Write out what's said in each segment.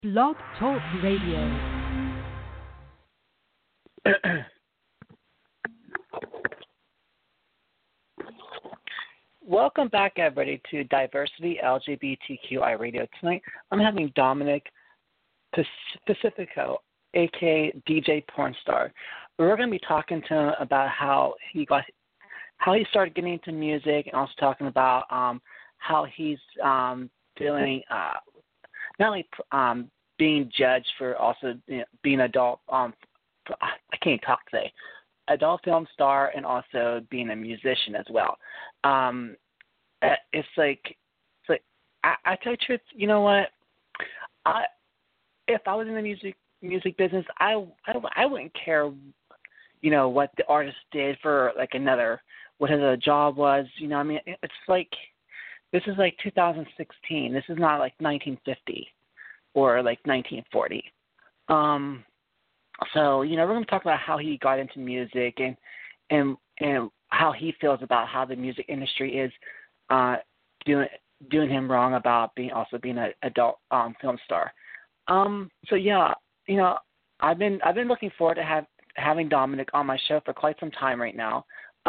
Blog Talk Radio. Welcome back, everybody, to Diversity LGBTQI Radio. Tonight, I'm having Dominic Pacifico, aka DJ Pornstar. We're going to be talking to him about how he started getting into music, and also talking about how he's feeling not only being judged for also being adult. I can't talk today. Adult film star, and also being a musician as well. It's like I tell you the truth. You know what? If I was in the music business, I wouldn't care, what the artist did for what his job was. I mean, it's like this is like 2016. This is not like 1950 or like 1940. So we're going to talk about how he got into music and how he feels about how the music industry is doing him wrong about being an adult film star. So yeah, I've been looking forward to having Dominic on my show for quite some time right now.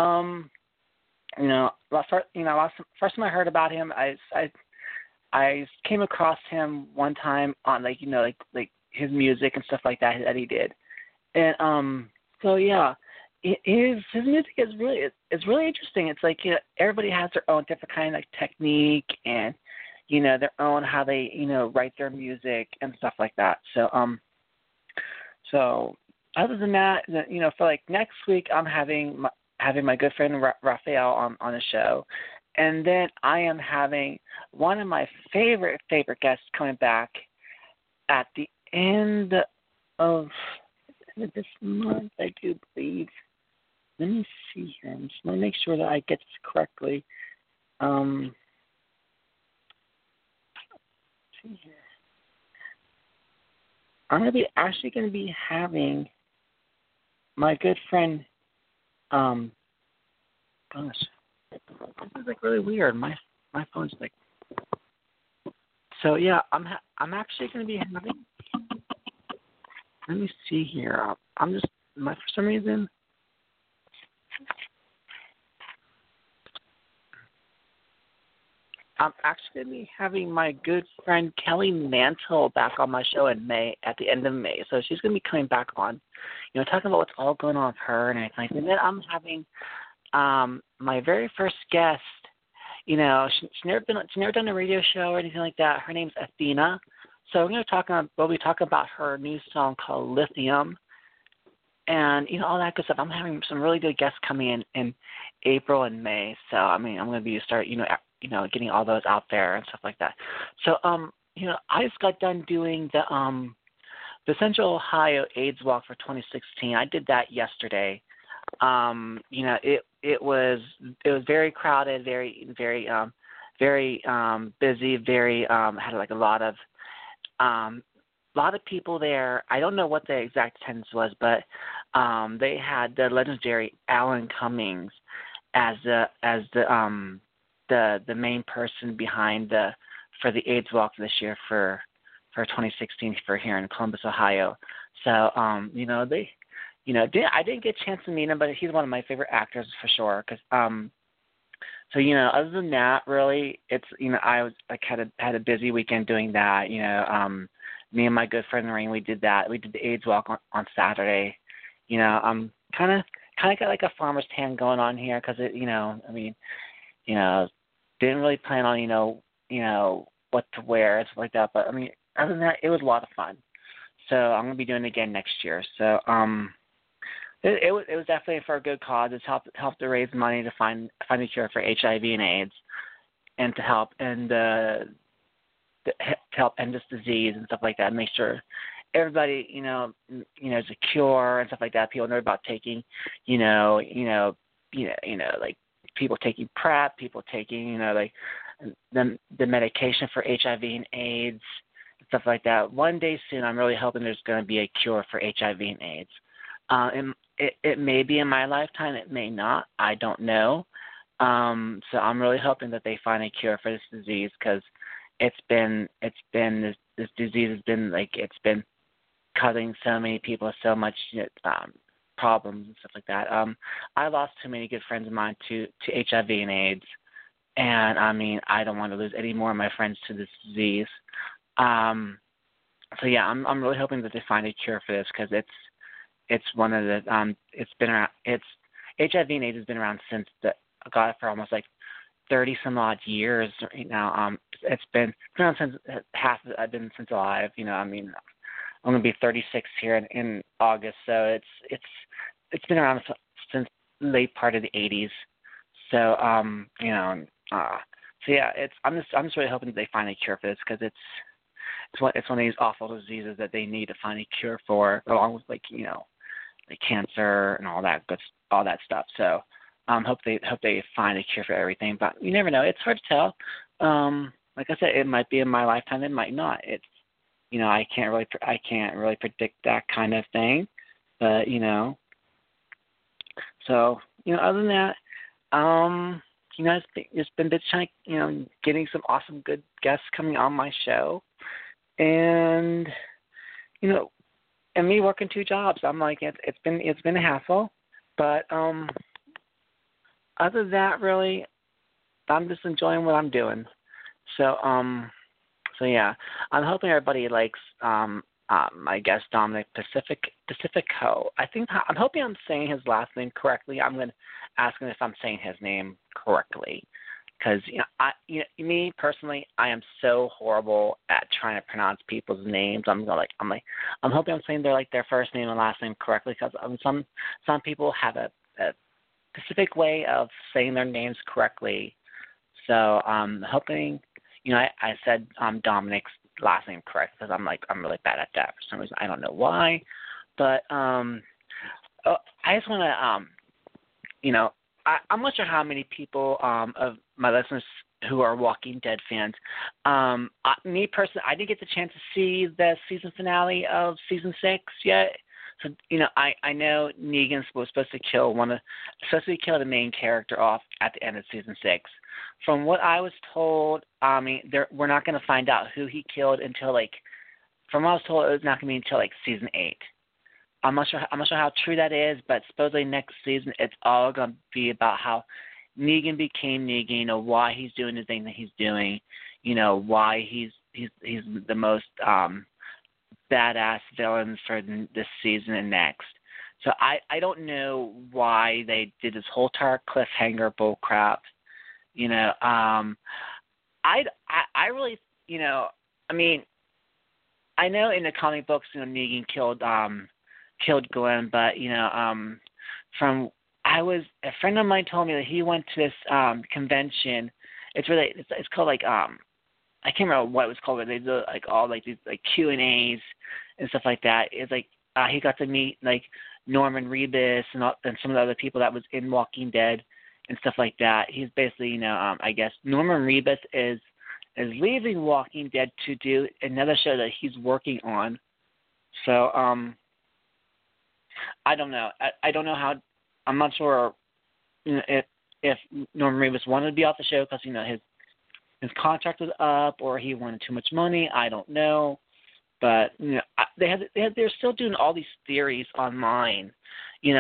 First time I heard about him, I came across him one time on like his music and stuff like that he did, and so yeah, his music is really interesting. It's like everybody has their own different kind of like technique and their own how they write their music and stuff like that. So so other than that, for like next week, I'm having my good friend Raphael on the show. And then I am having one of my favorite guests coming back at the end of this month, I do believe. Let me see here. I'm just going to make sure that I get this correctly. See here. I'm actually going to be having my good friend. Gosh. This is like really weird. My phone's like. So yeah, I'm actually going to be having. Let me see here. For some reason. I'm actually going to be having my good friend Kelly Mantle back on my show in May, at the end of May. So she's going to be coming back on, talking about what's all going on with her and everything. And then I'm having my very first guest. She's never done a radio show or anything like that. Her name's Athena. So we'll be talking about her new song called Lithium, and all that good stuff. I'm having some really good guests coming in April and May. So I mean, I'm going to be getting all those out there and stuff like that. So I just got done doing the Central Ohio AIDS Walk for 2016. I did that yesterday. It was very crowded, very busy, had like a lot of people there. I don't know what the exact attendance was, but they had the legendary Alan Cummings as the main person behind for the AIDS Walk this year for 2016 for here in Columbus, Ohio. So I didn't get a chance to meet him, but he's one of my favorite actors for sure. So other than that, really, it's I was had a busy weekend doing that. Me and my good friend Lorraine, we did that. We did the AIDS Walk on Saturday. I'm kind of got like a farmer's tan going on here because didn't really plan on what to wear and stuff like that. But I mean, other than that, it was a lot of fun. So I'm gonna be doing it again next year. So It was definitely for a good cause. It's helped to raise money to find a cure for HIV and AIDS, and to help to help end this disease and stuff like that. Make sure everybody is a cure and stuff like that. People know about taking like people taking PrEP, people taking like the medication for HIV and AIDS and stuff like that. One day soon, I'm really hoping there's going to be a cure for HIV and AIDS. And it may be in my lifetime, it may not. I don't know. So I'm really hoping that they find a cure for this disease, because it's been this this disease has been it's been causing so many people so much problems and stuff like that. I lost too many good friends of mine to HIV and AIDS, and I mean I don't want to lose any more of my friends to this disease. So yeah, I'm really hoping that they find a cure for this because it's one of the it's been around. It's HIV and AIDS has been around since for almost 30 some odd years right now. It's been around since I've been since alive. I mean, I'm gonna be 36 here in August, so it's been around since late part of the 80s. So so yeah, I'm just really hoping that they find a cure for this because it's one of these awful diseases that they need to find a cure for, along with like cancer and all that stuff. So hope they find a cure for everything, but you never know. It's hard to tell. Like I said, it might be in my lifetime, it might not. It's I can't really predict that kind of thing, but so other than that, it's been bitching, getting some awesome good guests coming on my show, and and me working 2 jobs. I'm like it's been a hassle, but other than that, really, I'm just enjoying what I'm doing. So so yeah, I'm hoping everybody likes my guest Dominic Pacifico. I'm hoping I'm saying his last name correctly. I'm going to ask him if I'm saying his name correctly, because me personally, I am so horrible at trying to pronounce people's names. I'm hoping I'm saying their first name and last name correctly, because some people have a specific way of saying their names correctly. So I'm hoping. I said Dominic's last name correct because I'm really bad at that for some reason. I don't know why, but I just want to I'm not sure how many people of my listeners who are Walking Dead fans. Me personally, I didn't get the chance to see the season finale of season 6 yet. So I know Negan was supposed to kill the main character off at the end of season 6. From what I was told, we're not going to find out who he killed until from what I was told, it was not going to be until season 8. I'm not sure how true that is, but supposedly next season it's all going to be about how Negan became Negan, why he's doing the thing that he's doing, why he's the most badass villain for this season and next. So I don't know why they did this whole entire cliffhanger bull crap. I really, I mean, I know in the comic books, Negan killed Glenn, but a friend of mine told me that he went to this convention. It's called I can't remember what it was called, but they do all these Q&As and stuff like that. It's he got to meet Norman Reedus and some of the other people that was in Walking Dead and stuff like that. He's basically, I guess Norman Reedus is leaving Walking Dead to do another show that he's working on. So I don't know. I don't know how. I'm not sure if Norman Reedus wanted to be off the show because his contract was up or he wanted too much money. I don't know. But they're still doing all these theories online. He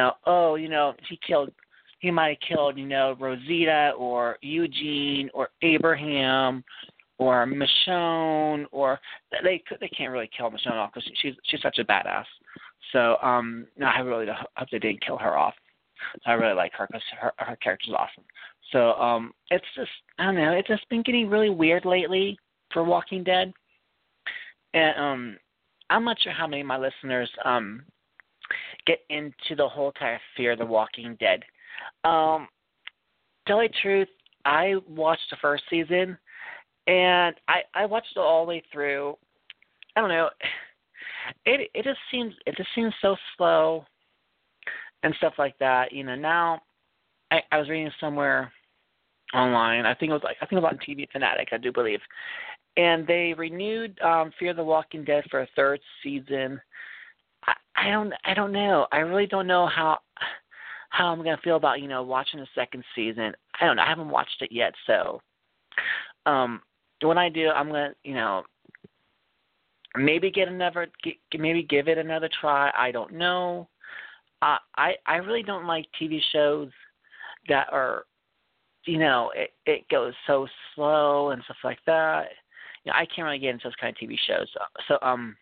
might have killed Rosita or Eugene or Abraham or Michonne, or they can't really kill Michonne off because she's such a badass. So I really hope they didn't kill her off. I really like her because her character's awesome. So it's just, I don't know, it's just been getting really weird lately for Walking Dead. And I'm not sure how many of my listeners get into the whole entire Fear the Walking Dead. Tell you the truth, I watched the first season, and I watched it all the way through. I don't know. It just seems so slow and stuff like that. Now I was reading somewhere online. I think it was on TV Fanatic, I do believe. And they renewed Fear the Walking Dead for a 3rd season. I don't know. I really don't know how I'm gonna feel about watching the 2nd season. I don't know. I haven't watched it yet, so when I do, I'm gonna maybe maybe give it another try. I don't know. I really don't like TV shows that are, it goes so slow and stuff like that. I can't really get into those kind of TV shows. So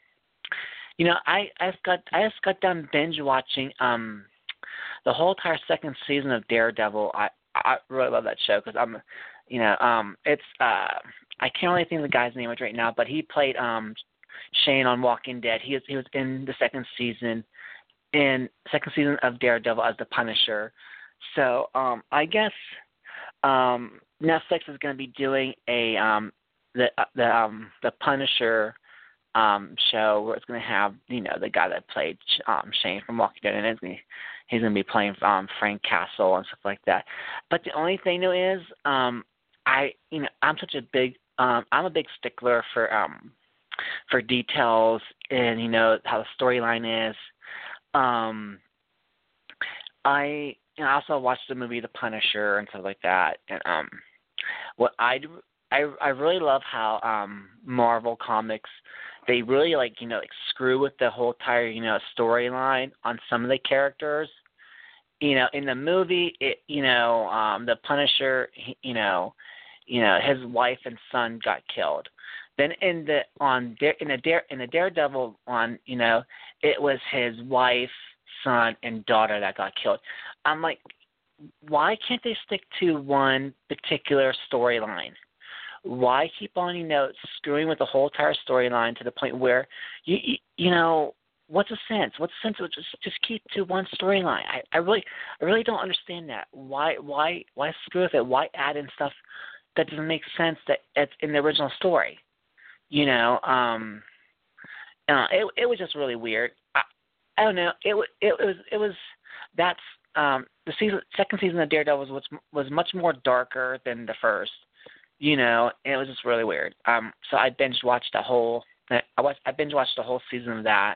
I just got done binge watching the whole entire second season of Daredevil. I really love that show because it's I can't really think of the guy's name right now, but he played Shane on Walking Dead. He was in the second season of Daredevil as the Punisher. So I guess Netflix is going to be doing the Punisher show where it's going to have the guy that played Shane from Walking Dead, and he's going to be playing Frank Castle and stuff like that. But the only thing though is I'm such a big I'm a big stickler for details and how the storyline is. I also watched the movie The Punisher and stuff like that, and what I really love how Marvel Comics, they really screw with the whole entire storyline on some of the characters. In the movie, the Punisher, his wife and son got killed. Then in the Daredevil one, it was his wife, son, and daughter that got killed. I'm like, why can't they stick to one particular storyline? Why keep on, screwing with the whole entire storyline to the point where what's the sense? What's the sense of just keep to one storyline? I really don't understand that. Why screw with it? Why add in stuff that doesn't make sense that it's in the original story? It was just really weird. I don't know. It was that's the second season of Daredevil was much more darker than the first. And it was just really weird. So I binge watched the whole season of that.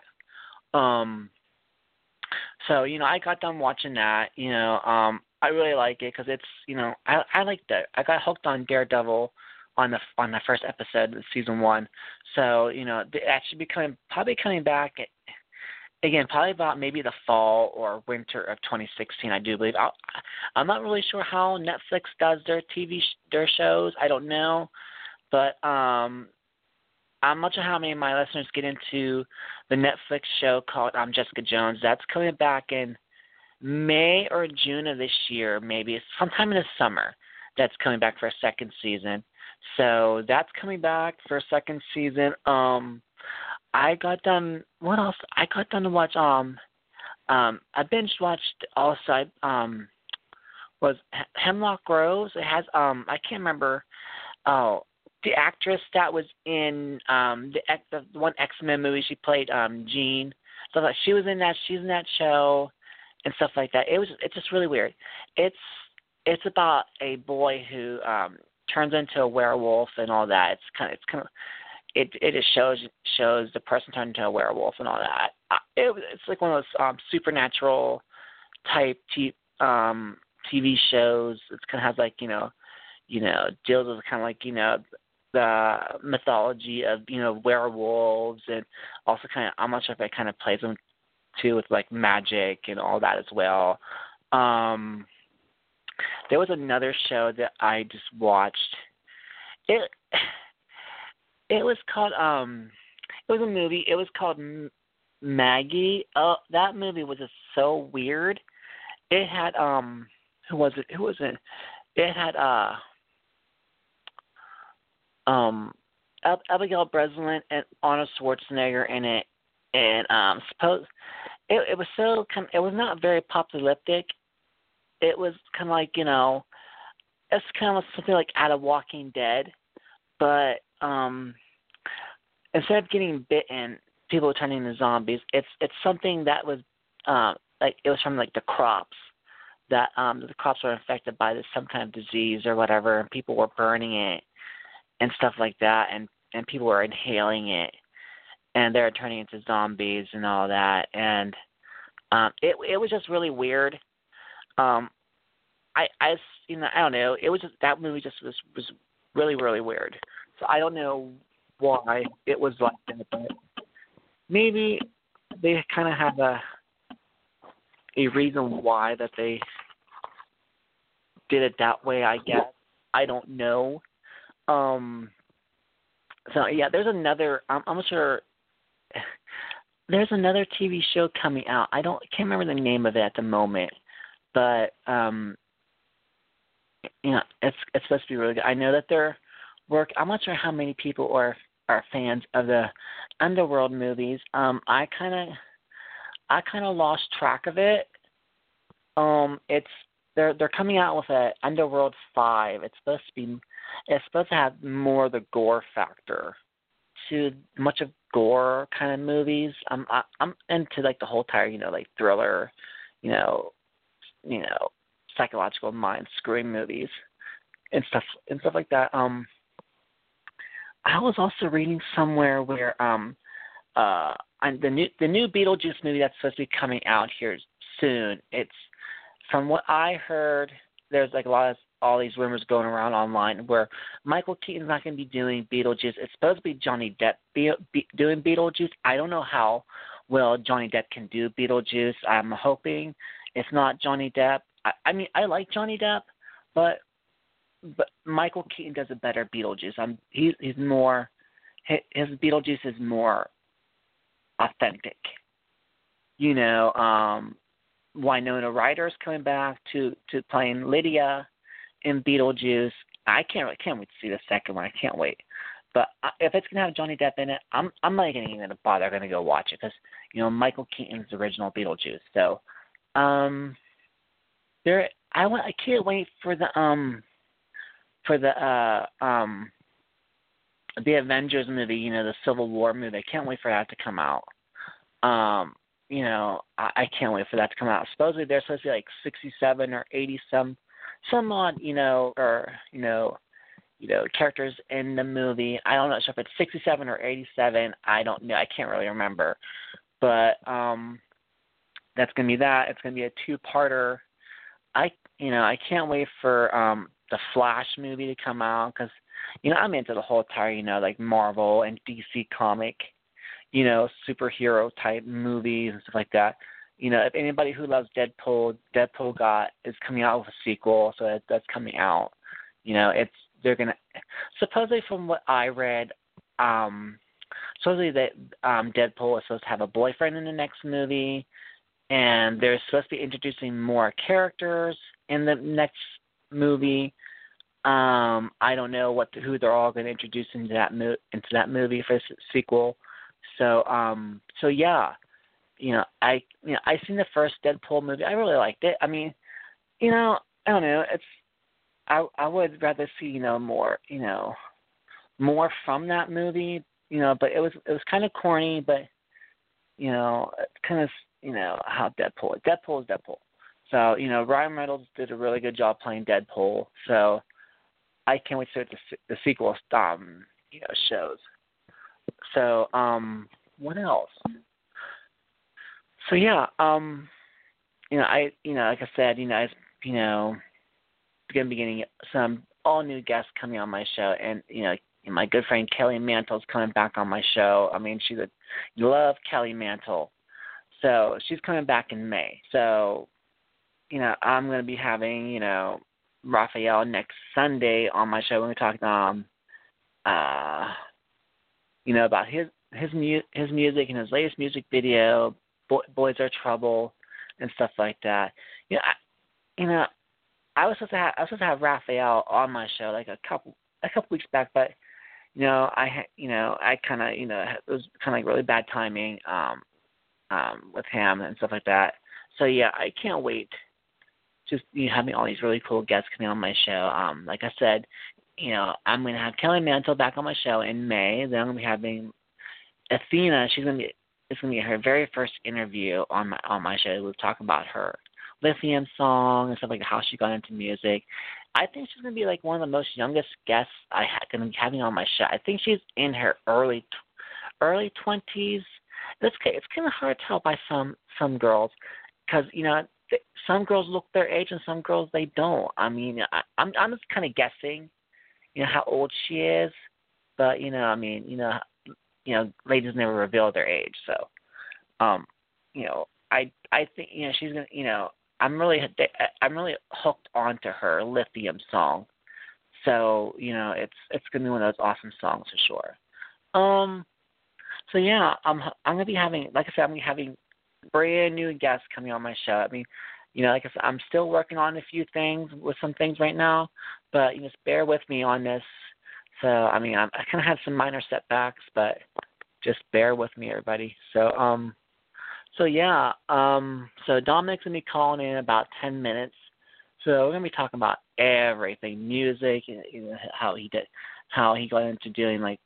So I got done watching that. I really like it because it's I liked it. I got hooked on Daredevil on the first episode of season 1. So they actually probably coming back again, probably about maybe the fall or winter of 2016. I do believe. I'm not really sure how Netflix does their shows. I don't know, but I'm not sure how many of my listeners get into the Netflix show called Jessica Jones. That's coming back in May or June of this year, maybe it's sometime in the summer. That's coming back for a second season. So that's coming back for a second season. I got done. What else? I got done to watch. I binge watched also. Was Hemlock Grove? It has. I can't remember. Oh, the actress that was in the one X-Men movie. She played Jean. So like she was in that. She's in that show and stuff like that. It's just really weird. It's about a boy who turns into a werewolf and all that. It just shows the person turned into a werewolf and all that. It's like one of those supernatural type TV shows. It kind of has deals with kind of like the mythology of werewolves, and also kind of I'm not sure if it kind of plays them too with like magic and all that as well. There was another show that I just watched. It was called it was a movie. It was called Maggie. That movie was just so weird. It had who was it? It had Abigail Breslin and Arnold Schwarzenegger in it, and it was so it was not very apocalyptic. It was kind of like it's kind of something like out of Walking Dead, but instead of getting bitten, people were turning into zombies. It's something that was like it was from like the crops that the crops were infected by some kind of disease or whatever, and people were burning it and stuff like that, and people were inhaling it, and they were turning into zombies and all that, and it was just really weird. I don't know. It was just that movie just was really really weird. So I don't know why it was like that, but maybe they kind of have a reason why that they did it that way, I guess. I don't know. So yeah, there's another. I'm sure there's another TV show coming out. Can't remember the name of it at the moment, but it's supposed to be really good. I know that their work. I'm not sure how many people are fans of the Underworld movies. I kind of lost track of it. They're coming out with a Underworld 5. It's supposed to have more of the gore factor to much of gore kind of movies. I'm into like the whole entire, like thriller, you know, psychological mind screwing movies and stuff like that. I was also reading somewhere where the new Beetlejuice movie that's supposed to be coming out here soon. It's from what I heard, there's like all these rumors going around online where Michael Keaton's not going to be doing Beetlejuice. It's supposed to be Johnny Depp doing Beetlejuice. I don't know how well Johnny Depp can do Beetlejuice. I'm hoping it's not Johnny Depp. I mean, I like Johnny Depp, but Michael Keaton does a better Beetlejuice. He's more, his Beetlejuice is more authentic. Winona Ryder's coming back to playing Lydia in Beetlejuice. I can't wait to see the second one. I can't wait. But if it's gonna have Johnny Depp in it, I'm not even gonna bother gonna go watch it because Michael Keaton's the original Beetlejuice. So I can't wait for the Avengers movie, the Civil War movie. I can't wait for that to come out. I can't wait for that to come out. Supposedly there's supposed to be like 67 or 80 some odd, characters in the movie. I don't know if it's 67 or 87. I don't know. I can't really remember. But that's gonna be that. It's gonna be a two-parter. I can't wait for the Flash movie to come out because I'm into the whole entire like Marvel and DC comic, superhero type movies and stuff like that. If anybody who loves Deadpool is coming out with a sequel, so that's coming out. They're gonna supposedly from what I read, supposedly that Deadpool is supposed to have a boyfriend in the next movie, and they're supposed to be introducing more characters in the next movie. I don't know who they're all going to introduce into that movie for the sequel. So yeah, I seen the first Deadpool movie. I really liked it. I mean, I don't know. I would rather see more from that movie. But it was kind of corny. But kind of how Deadpool is Deadpool. So Ryan Reynolds did a really good job playing Deadpool. So I can't wait to see the sequel shows. So what else? So yeah, like I said, gonna be getting some all new guests coming on my show, and my good friend Kelly Mantle's coming back on my show. I mean, you love Kelly Mantle, so she's coming back in May. So I'm gonna be having Raphael next Sunday on my show. We're gonna talk about his music and his latest music video, Boys Are Trouble, and stuff like that. I was supposed to have Raphael on my show like a couple weeks back, but I kind of it was kind of like really bad timing with him and stuff like that. So yeah, I can't wait. Just having all these really cool guests coming on my show. Like I said, I'm going to have Kelly Mantle back on my show in May. Then I'm going to be having Athena. It's going to be her very first interview on my show. We'll talk about her Lithium song and stuff like how she got into music. I think she's going to be like one of the most youngest guests going to be having on my show. I think she's in her early 20s. It's kind of hard to tell by some girls because some girls look their age and some girls they don't. I mean, I'm just kind of guessing, how old she is. but ladies never reveal their age, so I think she's gonna I'm really hooked onto her Lithium song, so it's gonna be one of those awesome songs for sure. So yeah, I'm gonna be having, like I said, I'm gonna be having brand new guests coming on my show. I mean, like I said, I'm still working on a few things with some things right now, but just bear with me on this. So I mean, I kind of had some minor setbacks, but just bear with me, everybody. So yeah, so Dominic's gonna be calling in about 10 minutes. So we're gonna be talking about everything, music, how he got into doing like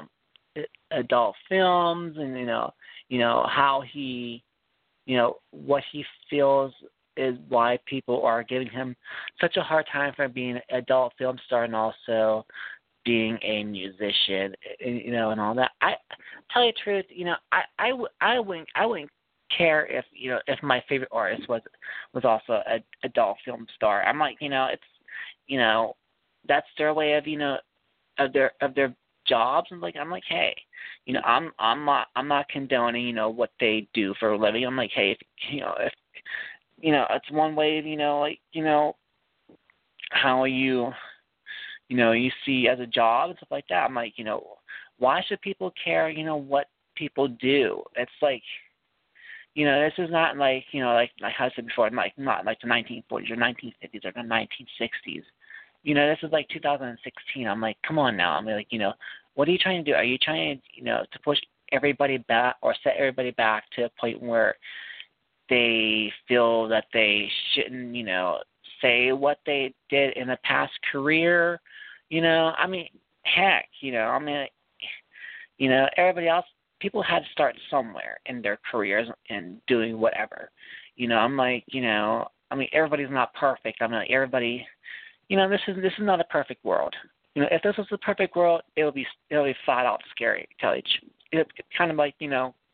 adult films, and how he, what he feels is why people are giving him such a hard time for being an adult film star and also being a musician, and all that. I tell you the truth, I wouldn't care if my favorite artist was also a adult film star. I'm like, it's that's their way of of their jobs, and I'm like, hey, I'm not condoning what they do for a living. I'm like, hey, if it's one way of how you you see as a job and stuff like that. I'm like, why should people care what people do? It's like, this is not like like I said before, not like the 1940s or 1950s or the 1960s. This is like 2016. I'm like, come on now. I'm like, what are you trying to do? Are you trying to push everybody back or set everybody back to a point where they feel that they shouldn't, say what they did in a past career? I mean, heck, I mean, everybody else, people had to start somewhere in their careers and doing whatever. I'm like, I mean, everybody's not perfect. I'm like, everybody, this is not a perfect world. If this was a perfect world, it'll be flat out scary. Tell you, it's kind of like,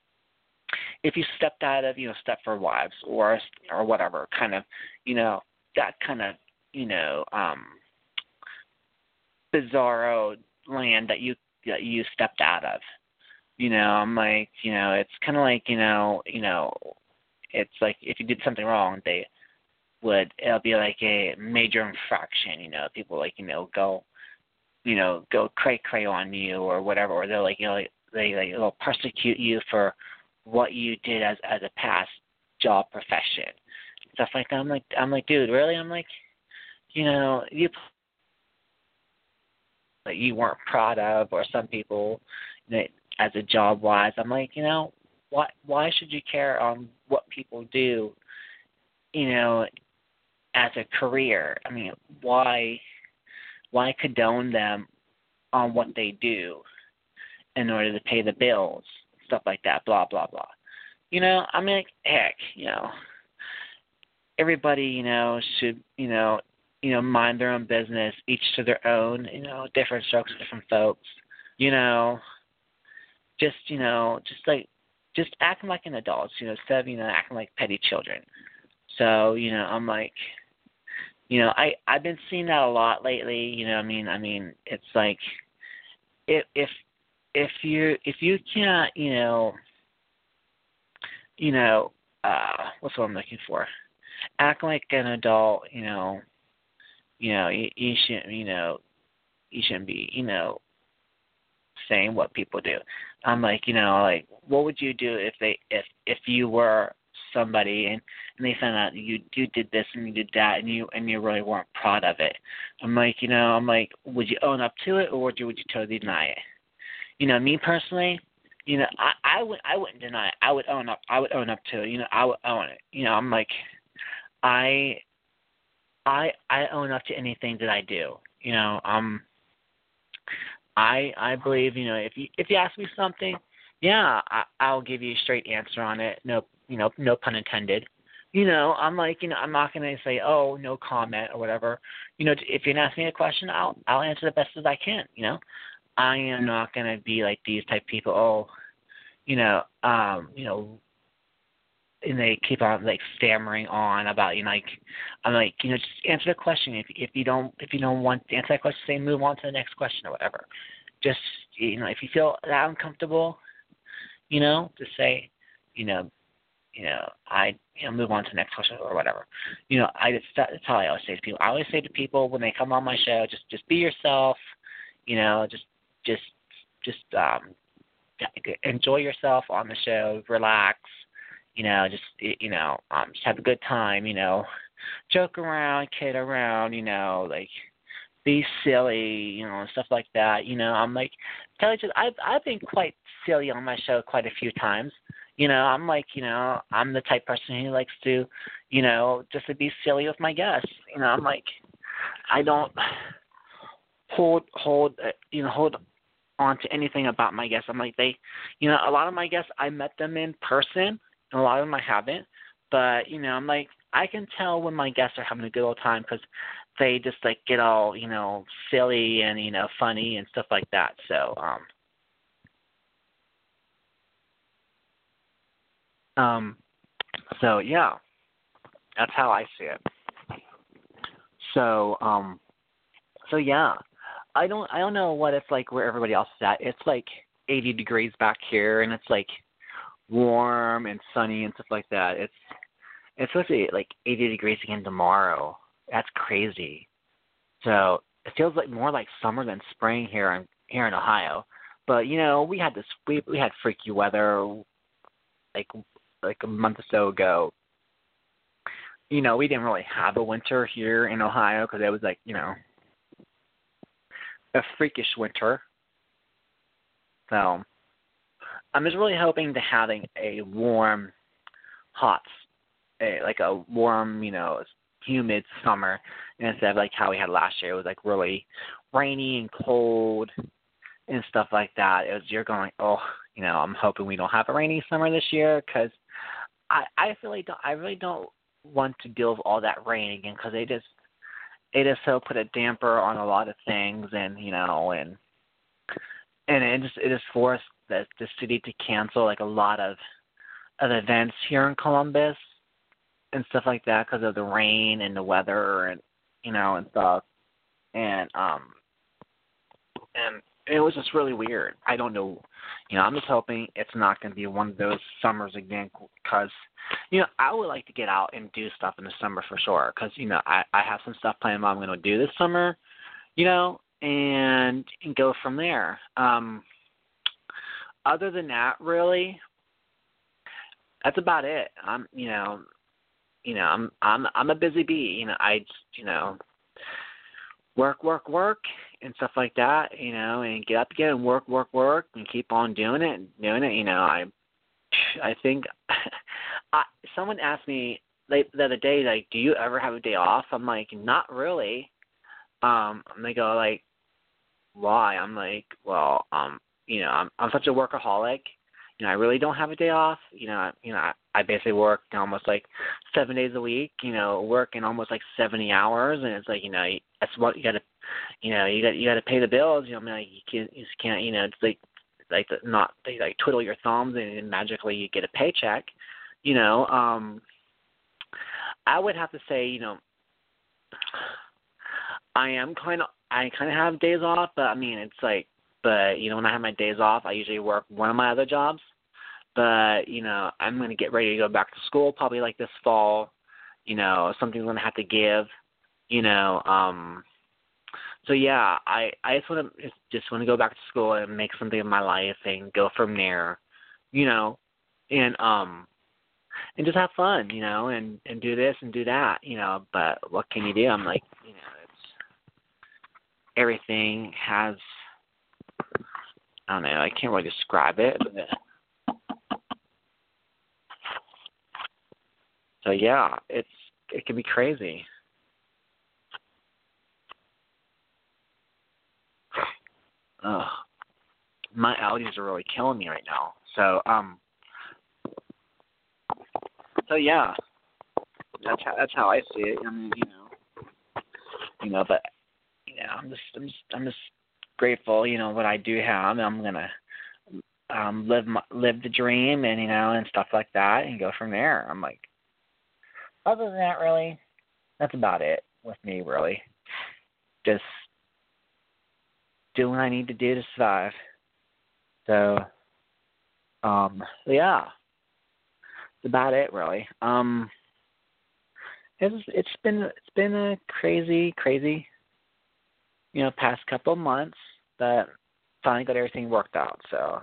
if you stepped out of Stepford Wives or whatever kind of, that kind of, bizarro land that you stepped out of. I'm like, it's kind of like, it's like if you did something wrong, it'll be like a major infraction. People go cray on you or whatever, or they'll they'll persecute you for what you did as a past job profession, stuff like that. I'm like, dude, really? I'm like, you that you weren't proud of, or some people as a job wise. I'm like, why should you care on what people do, as a career? I mean, why condone them on what they do in order to pay the bills, stuff like that, blah blah blah. I mean, heck, everybody, should, mind their own business, each to their own, different strokes for different folks, just acting like an adult, instead of, acting like petty children. So, I'm like, I've been seeing that a lot lately, I mean, it's like, if you can't, what's what I'm looking for? Act like an adult, you shouldn't, you shouldn't be, saying what people do. I'm like, like, what would you do if you were somebody and they found out you did this and you did that and you really weren't proud of it? I'm like, would you own up to it, or would you totally deny it? Me personally, I wouldn't deny it. I would own up to it. I would own it. I'm like, I own up to anything that I do. I believe, if you ask me something, yeah, I'll give you a straight answer on it. No, no pun intended. I'm like, I'm not going to say, oh, no comment or whatever. If you ask me a question, I'll answer the best as I can. I am not going to be like these type of people. Oh, and they keep on like stammering on about, like, I'm like, just answer the question. If you don't want to answer that question, say move on to the next question or whatever. just, if you feel that uncomfortable, just say, you know, I move on to the next question or whatever. That's how I always say to people. I always say to people when they come on my show, just be yourself. Just enjoy yourself on the show. Relax. Just have a good time. Joke around, kid around. Like be silly. Stuff like that. I'm like, tell you, I've been quite silly on my show quite a few times. I'm like, I'm the type person who likes to, just to be silly with my guests. I'm like, I don't hold on to anything about my guests. I'm like, a lot of my guests, I met them in person, and a lot of them I haven't. But, I'm like, I can tell when my guests are having a good old time because they just, like, get all, silly and, funny and stuff like that. So yeah, that's how I see it. So yeah, I don't know what it's like where everybody else is at. It's like 80 degrees back here, and it's like warm and sunny and stuff like that. It's supposed to be like 80 degrees again tomorrow. That's crazy. So it feels like more like summer than spring here in Ohio. But we had freaky weather like a month or so ago. We didn't really have a winter here in Ohio because it was like, a freakish winter. So I'm just really hoping to having a warm, like a warm, humid summer instead of like how we had last year. It was like really rainy and cold and stuff like that. You're going, I'm hoping we don't have a rainy summer this year because I really don't want to deal with all that rain again because it just so put a damper on a lot of things, and it just forced the city to cancel like a lot of events here in Columbus and stuff like that because of the rain and the weather and and stuff, and it was just really weird. I don't know. I'm just hoping it's not going to be one of those summers again because, I would like to get out and do stuff in the summer for sure because, I have some stuff planned what I'm going to do this summer, and go from there. Other than that, really, that's about it. I'm a busy bee. I just, work, and stuff like that, and get up again and work, and keep on doing it. I think someone asked me the other day, like, do you ever have a day off? I'm like, not really. And they go, like, why? I'm like, well, I'm such a workaholic. I really don't have a day off. I basically work almost like 7 days a week. Working almost like 70 hours, and it's like, that's what you got to. You got to pay the bills. I mean, like, you just can't. It's not like twiddle your thumbs and magically you get a paycheck. I would have to say, I kind of have days off, but I mean, it's like, but when I have my days off, I usually work one of my other jobs. But I'm going to get ready to go back to school probably like this fall. Something's going to have to give. So yeah, I just want to go back to school and make something of my life and go from there, and just have fun, and do this and do that, But what can you do? I'm like, it's everything has. I don't know. I can't really describe it. So yeah, it can be crazy. My allergies are really killing me right now. So yeah, that's how I see it. I mean, but I'm just grateful. What I do have. I'm gonna live the dream and and stuff like that, and go from there. I'm like, other than that, really, that's about it with me. Really, just doing what I need to do to survive. So, yeah, that's about it, really. It's been a crazy, past couple of months, but finally got everything worked out. So,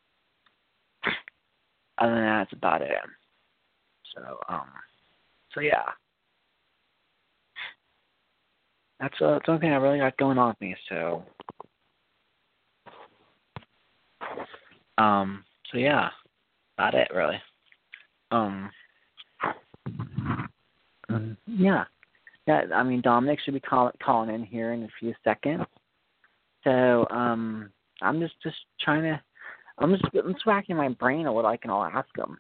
other than that, that's about it. So yeah, that's the only thing I really got going on with me. So, so yeah, about it, really. Yeah. Yeah, I mean, Dominic should be calling in here in a few seconds. So, I'm just trying to, I'm just racking my brain on what I can all ask him,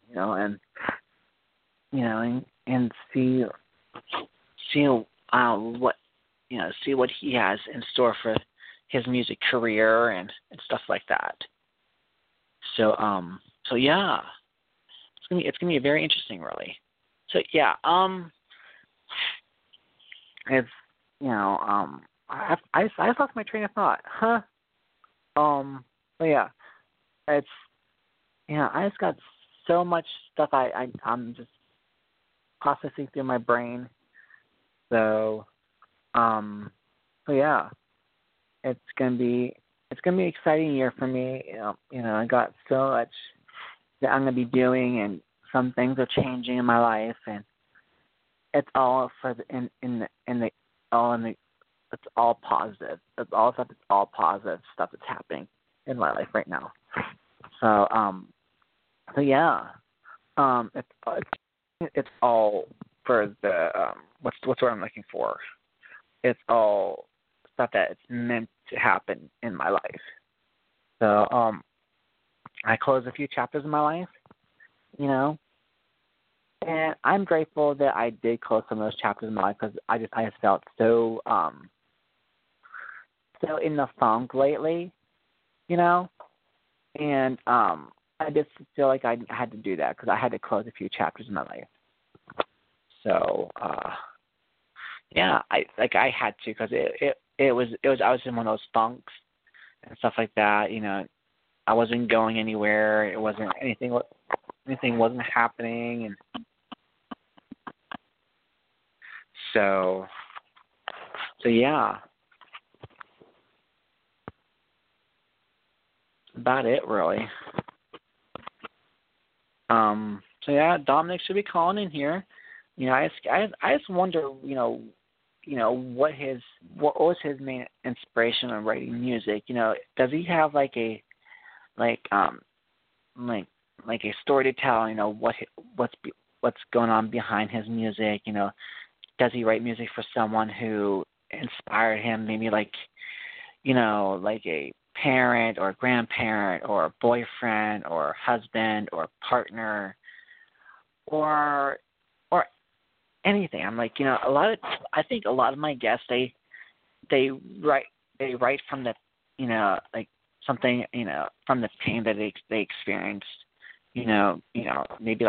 and see what, see what he has in store for his music career and stuff like that. So, yeah, it's gonna be very interesting, really. So yeah, it's I just lost my train of thought, huh? But yeah, it's I just got so much stuff I'm just processing through my brain. So, so yeah, it's gonna be an exciting year for me. I got so much that I'm gonna be doing, and some things are changing in my life, and it's all for it's all positive. It's all stuff. It's all positive stuff that's happening in my life right now. So, so yeah, it's all for the what's what I'm looking for. It's all stuff that it's meant to happen in my life. So, I closed a few chapters in my life, and I'm grateful that I did close some of those chapters in my life because I just felt so in the funk lately, and I just feel like I had to do that because I had to close a few chapters in my life. So, yeah, I had to because it was I was in one of those funks and stuff like that. I wasn't going anywhere. It wasn't anything wasn't happening, and so yeah, about it, really. So yeah, Dominic should be calling in here. I just wonder, what was his main inspiration on writing music? Does he have like a story to tell? What's going on behind his music? Does he write music for someone who inspired him? Maybe like a parent or grandparent or boyfriend or husband or partner or anything. I'm like, I think a lot of my guests they write from the something from the pain that they experienced. Maybe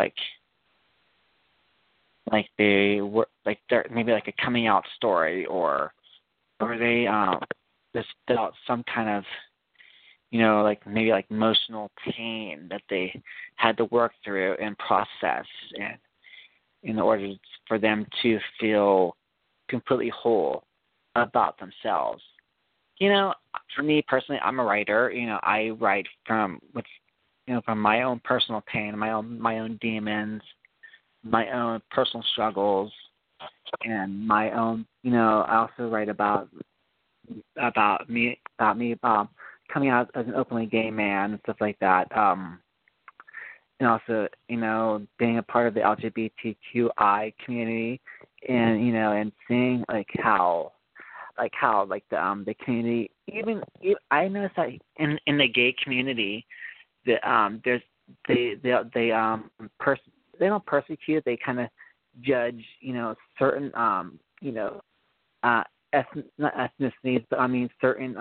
they were they're maybe like a coming out story or they just felt some kind of maybe emotional pain that they had to work through and process, and in order for them to feel completely whole about themselves. For me personally, I'm a writer. I write from from my own personal pain, my own demons, my own personal struggles, and my own. I also write about me coming out as an openly gay man and stuff like that. And also, being a part of the LGBTQI community, and and seeing how the community, even I noticed that in the gay community, that they don't persecute, they kind of judge certain not ethnicities, but I mean certain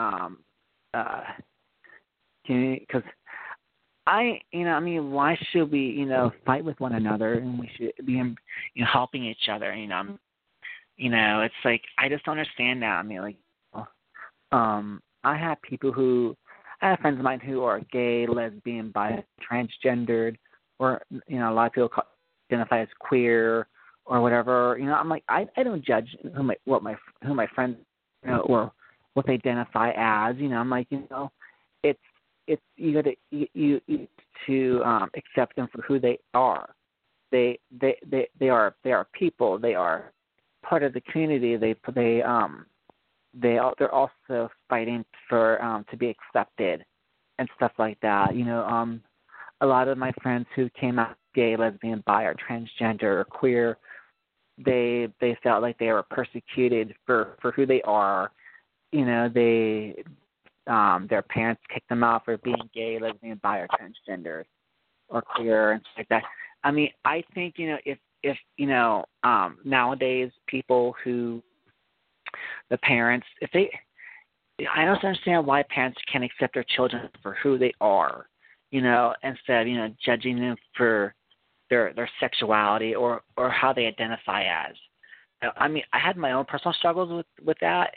community, because why should we, fight with one another, and we should be, helping each other, it's like, I just don't understand that. I have friends of mine who are gay, lesbian, bi, transgendered, or a lot of people identify as queer or whatever. I'm like, I don't judge who my friends, or what they identify as. I'm like, it's you got to you to accept them for who they are. They are people. They are part of the community. They're also fighting for to be accepted and stuff like that. A lot of my friends who came out gay, lesbian, bi, or transgender or queer, they felt like they were persecuted for who they are. Their parents kicked them out for being gay, lesbian, bi, or transgender or queer and stuff like that. I mean, I think if nowadays people who the parents, I don't understand why parents can't accept their children for who they are, instead of, judging them for their sexuality or how they identify as. I mean, I had my own personal struggles with that.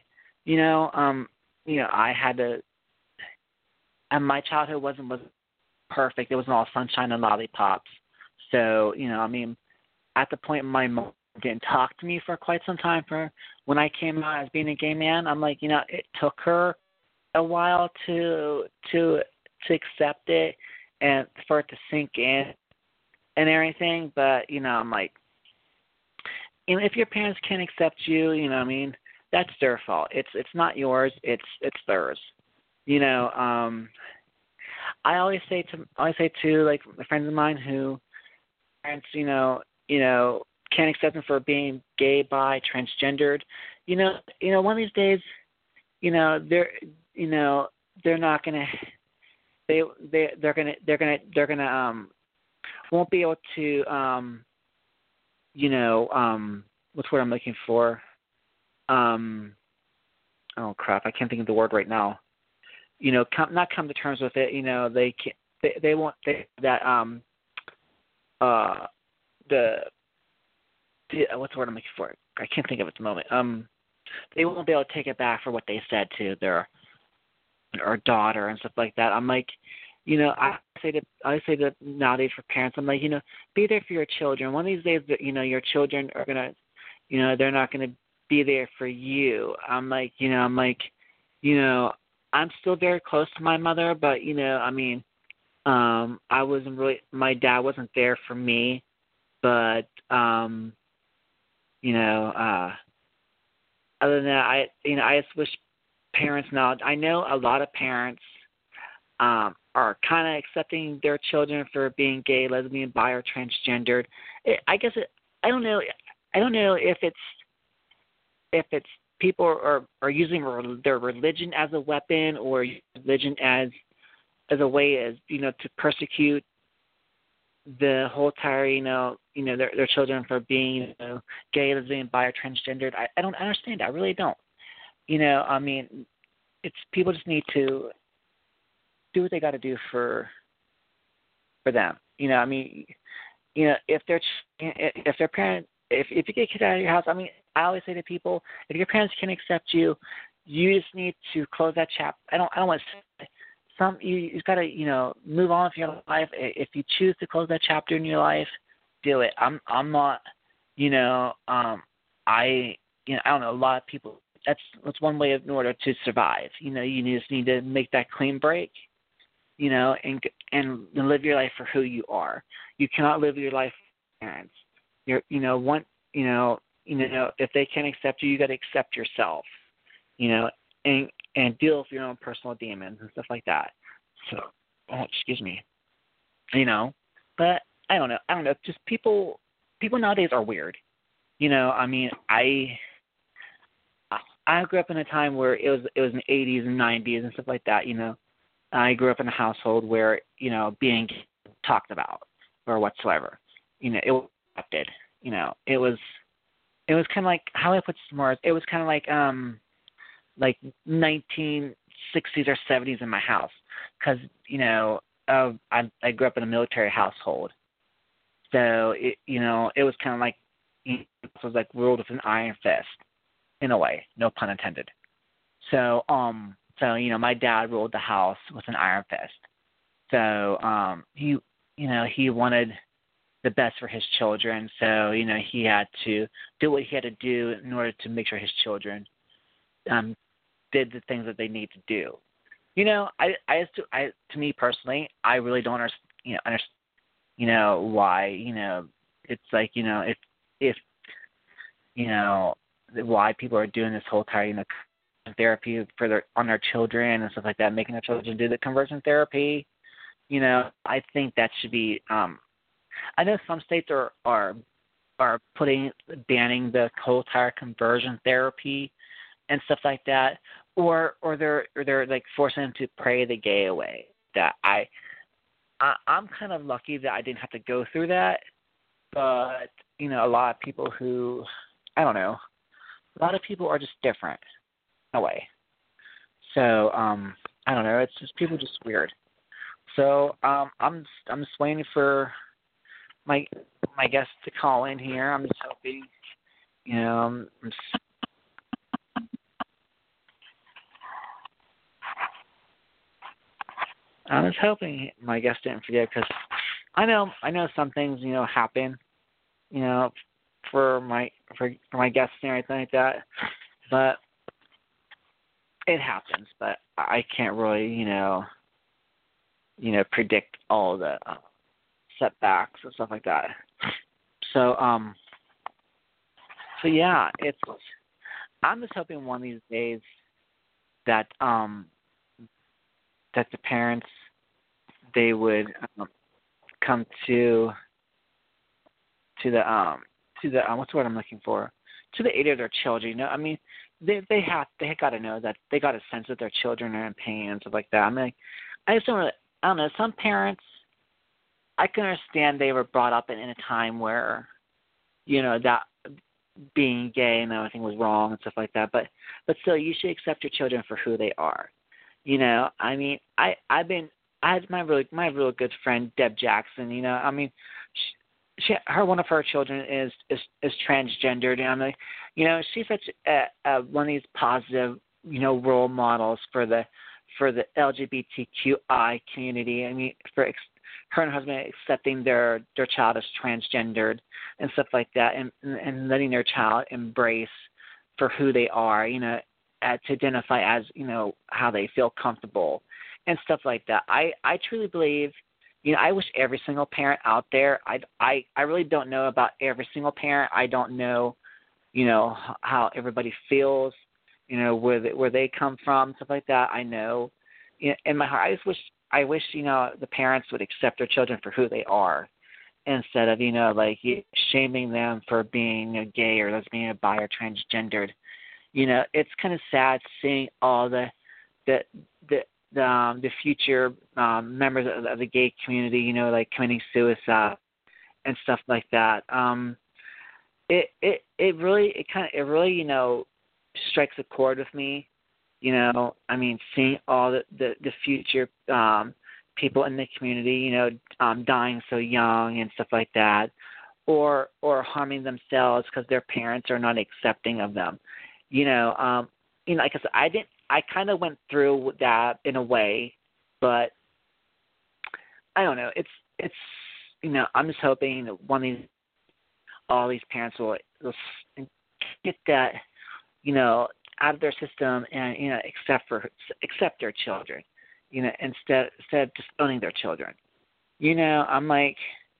I had to, and my childhood wasn't perfect. It wasn't all sunshine and lollipops. So, I mean, at the point my mom didn't talk to me for quite some time for when I came out as being a gay man, I'm like, it took her a while to accept it and for it to sink in and everything. But, I'm like, if your parents can't accept you, I mean, that's their fault. It's not yours. It's theirs. I always say to like my friends of mine who parents, can't accept them for being gay, bi, transgendered. One of these days, they're not gonna, they're gonna won't be able to, what's the word I'm looking for? Oh crap, I can't think of the word right now. Not come to terms with it. They can't, they won't. What's the word I'm looking for? I can't think of it at the moment. They won't be able to take it back for what they said to their daughter and stuff like that. I'm like, I say that nowadays for parents, I'm like, be there for your children. One of these days, your children are gonna, they're not gonna be there for you. I'm still very close to my mother, but I mean, I wasn't really. My dad wasn't there for me, but other than that, I just wish parents now. I know a lot of parents are kind of accepting their children for being gay, lesbian, bi, or transgendered. I don't know if it's people are using their religion as a weapon or religion as a way to persecute the whole entire their children for being gay, lesbian, bi, or transgendered. I don't understand. I really don't. I mean, it's people just need to do what they got to do for them. I mean, if their parent, if you get kicked out of your house, I mean, I always say to people, if your parents can't accept you, you just need to close that chapter. I don't want to. You've got to move on with your life. If you choose to close that chapter in your life, do it. I'm not I don't know, a lot of people. That's one way in order to survive. You just need to make that clean break. And live your life for who you are. You cannot live your life for parents. If they can't accept you, you got to accept yourself. And deal with your own personal demons and stuff like that. So, excuse me. But I don't know. Just people nowadays are weird. I mean, I grew up in a time where it was in the 80s and 90s and stuff like that. I grew up in a household where being talked about or whatsoever. It was accepted. It was kind of like, how do I put this more? It was kind of like 1960s or 70s in my house, because I grew up in a military household, so it was kind of like it was like ruled with an iron fist, in a way, no pun intended. So So, my dad ruled the house with an iron fist. So, he wanted the best for his children. So, he had to do what he had to do in order to make sure his children did the things that they need to do. To me personally, I really don't understand, why, it's like, if why people are doing this whole entire, therapy on their children and stuff like that, making their children do the conversion therapy. I think that should be. I know some states are banning the whole entire conversion therapy and stuff like that, or they're like forcing them to pray the gay away. That I'm kind of lucky that I didn't have to go through that, but a lot of people who I don't know, a lot of people are just different in a way. So I don't know, it's just people just weird. So I'm just waiting for my guest to call in here. I'm just hoping, I'm just hoping my guest didn't forget, because I know some things happen, for my guests and everything like that, but it happens. But I can't really predict all the setbacks and stuff like that. So yeah, I'm just hoping one of these days that that the parents, they would come to the what's the word I'm looking for? To the aid of their children. I mean, they got to know that they got to sense that their children are in pain and stuff like that. I mean, I just don't really. I don't know. Some parents, I can understand they were brought up in a time where, that being gay and everything was wrong and stuff like that. But still, you should accept your children for who they are. I mean, I had my real good friend Deb Jackson. I mean, one of her children is transgendered, and I'm like, she's such one of these positive, role models for the LGBTQI community. I mean, for her and her husband accepting their child as transgendered and stuff like that, and letting their child embrace for who they are, to identify as, how they feel comfortable and stuff like that. I truly believe, I wish every single parent out there, I really don't know about every single parent. I don't know, how everybody feels, where they come from, stuff like that. I know in my heart, I wish, the parents would accept their children for who they are, instead of, like shaming them for being a gay or lesbian or bi or transgendered. It's kind of sad seeing all the future members of the gay community, like committing suicide and stuff like that. It really strikes a chord with me. I mean, seeing all the future people in the community, dying so young and stuff like that, or harming themselves because their parents are not accepting of them. Like I said, I kind of went through that in a way, but I don't know. It's I'm just hoping that all these parents will get that, out of their system and, accept their children, instead of just owning their children. I'm like,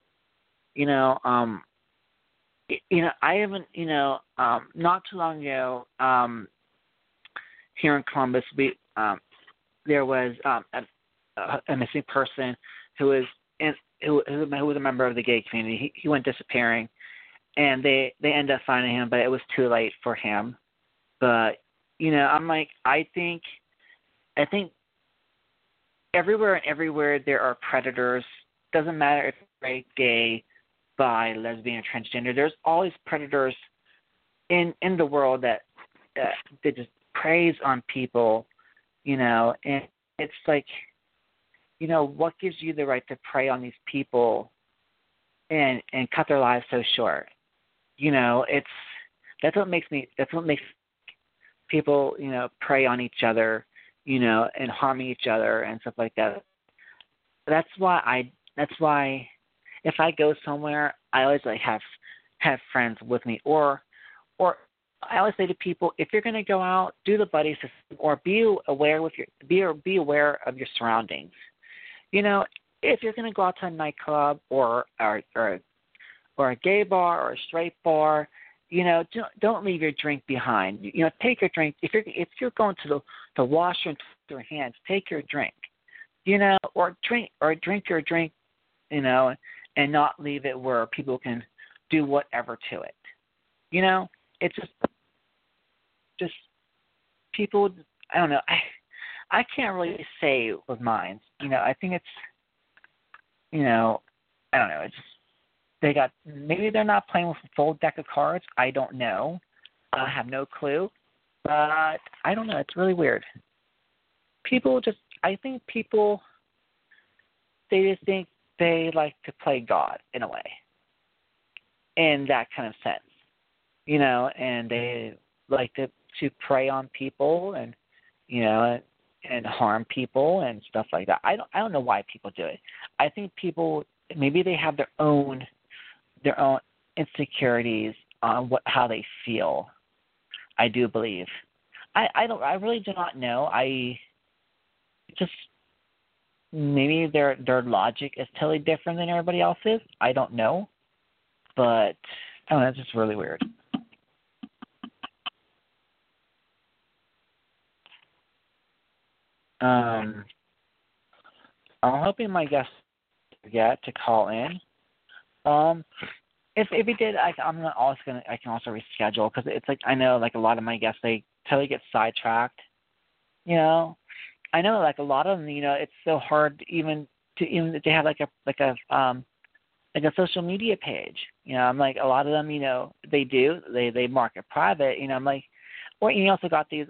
I haven't, not too long ago, here in Columbus, there was a missing person who was a member of the gay community. He went disappearing, and they ended up finding him, but it was too late for him. But I'm like, I think everywhere there are predators. Doesn't matter if they're gay, bi, lesbian, or transgender. There's always predators in the world that just preys on people, and it's like, what gives you the right to prey on these people and cut their lives so short? That's what makes people, prey on each other and harming each other and stuff like that. That's why if I go somewhere, I always like have friends with me, or I always say to people, if you're going to go out, do the buddy system, or be aware of your surroundings. If you're going to go out to a nightclub or a gay bar or a straight bar, don't leave your drink behind. Take your drink. If you're going to the washroom to your hands, take your drink. Or drink your drink, and not leave it where people can do whatever to it. It's just people. I don't know. I can't really say with mine. I think it's, I don't know. It's maybe they're not playing with a full deck of cards. I don't know. I have no clue. But I don't know. It's really weird. I think people, they just think they like to play God in a way, in that kind of sense, and they like to prey on people and, and harm people and stuff like that. I don't know why people do it. I think people, maybe they have their own insecurities on how they feel. I do believe. I really do not know. Maybe their logic is totally different than everybody else's. I don't know. But I don't know, it's just really weird. I'm hoping my guest get to call in. If he did, I can also reschedule, because it's like, I know like a lot of my guests, they totally get sidetracked. I know like a lot of them, it's so hard to have like a social media page. I'm like, a lot of them, they mark it private. I'm like, or you also got these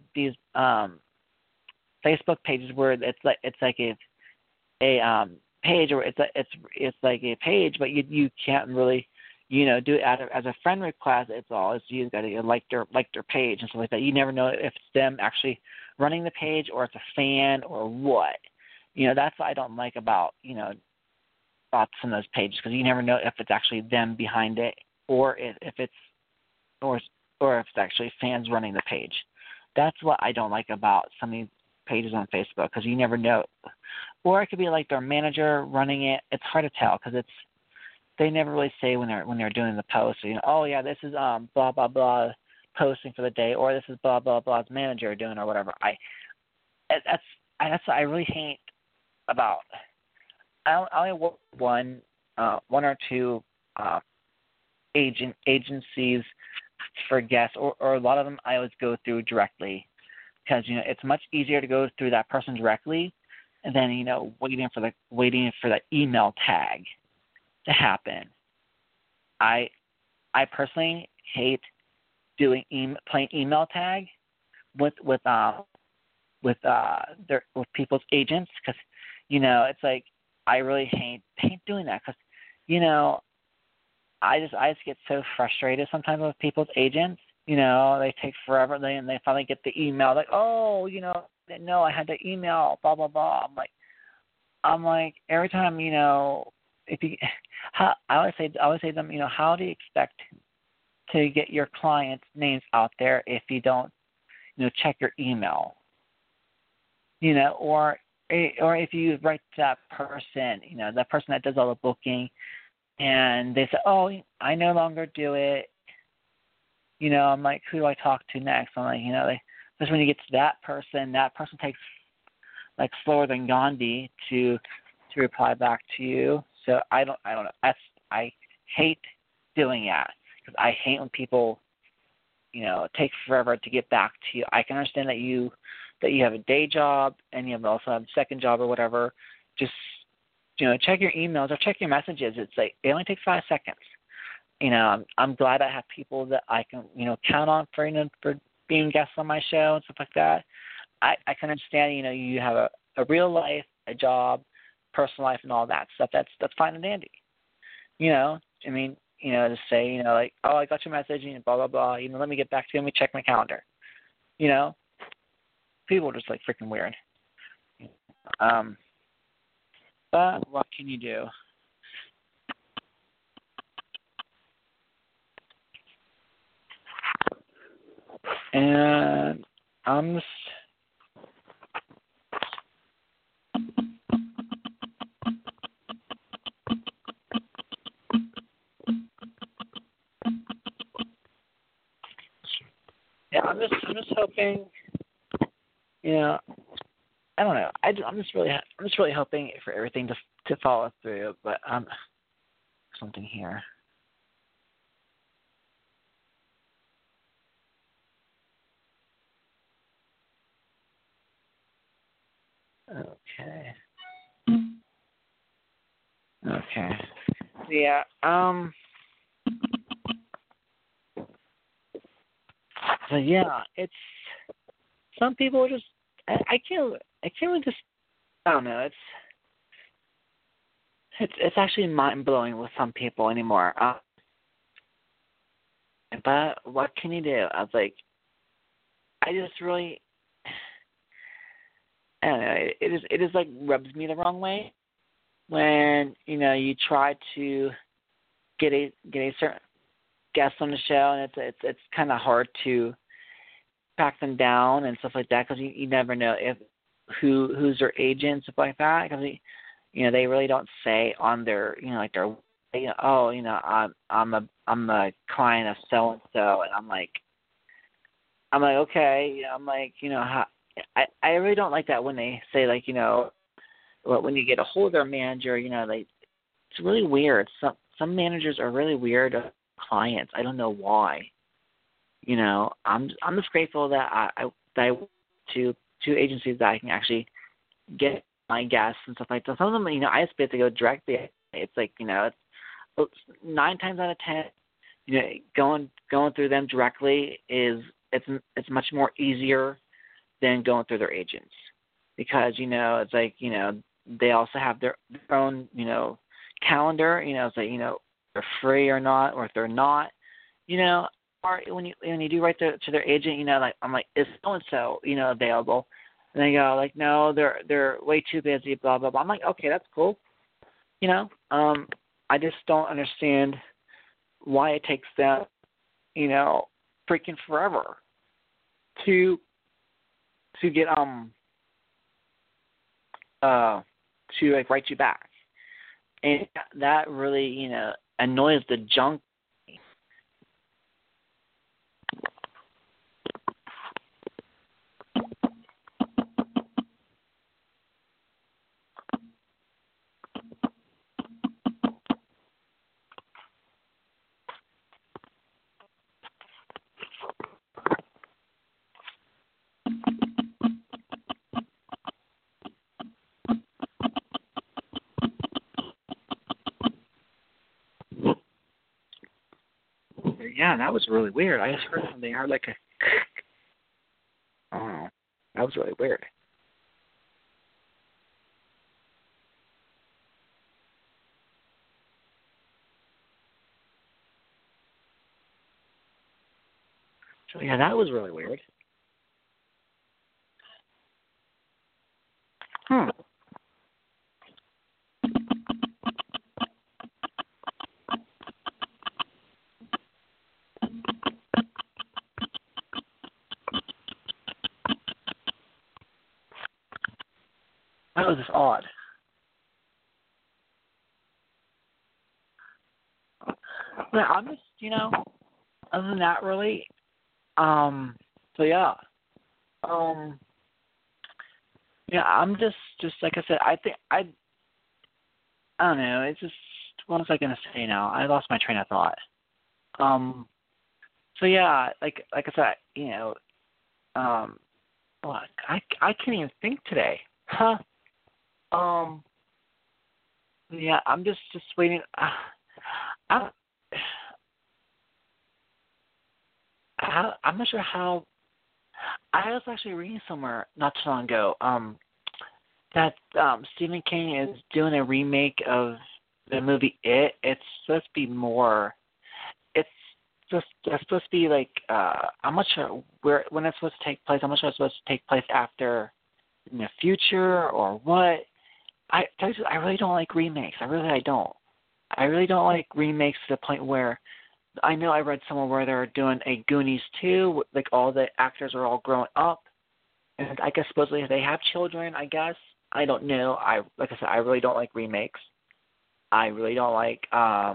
Facebook pages where it's like a page, or it's like a page, but you can't really do it as a friend request. You got to like their page and stuff like that. You never know if it's them actually running the page or it's a fan or what. That's what I don't like about about some of those pages, because you never know if it's actually them behind it, or if it's actually fans running the page. That's what I don't like about some of these pages on Facebook, because you never know. Or it could be like their manager running it. It's hard to tell, because they never really say when they're doing the post. Oh yeah, this is blah blah blah posting for the day, or this is blah blah blah's manager doing, or whatever. That's what I really hate about. I only work one or two agencies for guests, or a lot of them I always go through directly, because it's much easier to go through that person directly, and then waiting for the email tag to happen. I personally hate doing playing email tag with people's agents, because it's like, I really hate doing that, because I just get so frustrated sometimes with people's agents. They take forever. They finally get the email, like, oh, no, I had the email, blah blah blah. I'm like every time, I always say to them, how do you expect to get your clients' names out there if you don't, check your email? Or if you write to that person, that person that does all the booking, and they say, oh, I no longer do it. I'm like, who do I talk to next? I'm like, just when you get to that person takes like slower than Gandhi to reply back to you. So I don't know. I hate doing that, because I hate when people, take forever to get back to you. I can understand that you have a day job and you also have a second job or whatever. Just, check your emails or check your messages. It's like, it only takes 5 seconds. I'm glad I have people that I can, count on for being guests on my show and stuff like that. I can understand, you have a real life, a job, personal life, and all that stuff. That's fine and dandy. To say, like, oh, I got your message, and blah blah blah. Let me get back to you. Let me check my calendar. people are just like freaking weird. But what can you do? And I'm just, I'm just hoping, I don't know. I'm just really hoping for everything to follow through. But something here. Okay. Yeah. So yeah, it's some people are just I can't really just I don't know. It's actually mind blowing with some people anymore. But what can you do? I was like, I just really I don't know. It is like rubs me the wrong way when you try to get a certain guest on the show, and it's kind of hard to track them down and stuff like that because you never know if who's their agent and stuff like that because they really don't say on their like their I'm a client of so and so, and I'm like okay, I'm like how I really don't like that when they say like when you get a hold of their manager, it's really weird. Some managers are really weird clients. I don't know why. I'm just grateful that I went to two agencies that I can actually get my guests and stuff like that. Some of them, I just have to go directly. It's like it's 9 times out of 10, going through them directly it's much more easier than going through their agents because it's like they also have their own calendar. It's like they're free or not, or if they're not, or when you do write to their agent, like I'm like, is so and so available? And they go like, no, they're way too busy, blah blah blah. I'm like, okay, that's cool. I just don't understand why it takes them, freaking forever to get to like write you back, and that really annoys the junk. Yeah, that was really weird. I just heard something. I heard like a. Oh, that was really weird. So yeah, that was really weird. That was just odd. But I'm just, other than that, really. So yeah. Yeah, I'm just like I said. I think I don't know. It's just what was I gonna say now? I lost my train of thought. So yeah, like I said, well, I can't even think today. Huh? Yeah, I'm just waiting. I'm not sure how. I was actually reading somewhere not too long ago that Stephen King is doing a remake of the movie It. It's supposed to be more. It's that's supposed to be like I'm not sure where when it's supposed to take place. I'm not sure it's supposed to take place after in the future or what. I really don't like remakes. I don't. I really don't like remakes to the point where I know I read somewhere where they're doing a Goonies 2, like all the actors are all grown up, and I guess supposedly they have children. I guess I don't know. Like I said, I really don't like remakes. I really don't like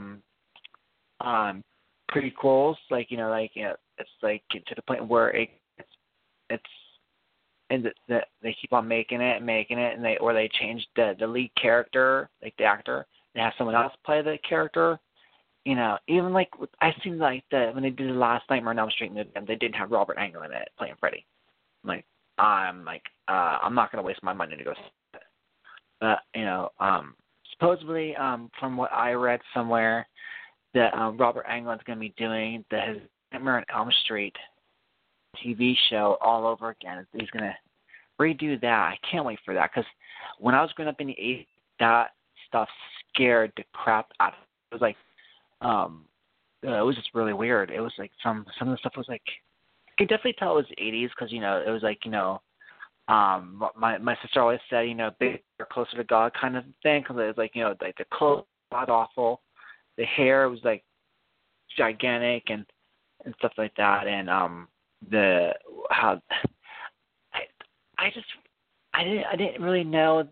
prequels. It's like to the point where it's and they keep on making it, and they change the lead character, like the actor, and have someone else play the character. Even like I seen like when they did the last Nightmare on Elm Street, and they didn't have Robert Englund in it playing Freddy. I'm not gonna waste my money to go see it. But supposedly from what I read somewhere that Robert Englund's gonna be doing his Nightmare on Elm Street TV show all over again. He's gonna redo that. I can't wait for that because when I was growing up in the 80s, that stuff scared the crap out of me. It was like it was just really weird. It was like some of the stuff was like I could definitely tell it was the 80s because it was like my sister always said bigger, closer to God kind of thing because it was like like the clothes god awful, the hair was like gigantic and stuff like that, and I didn't really know.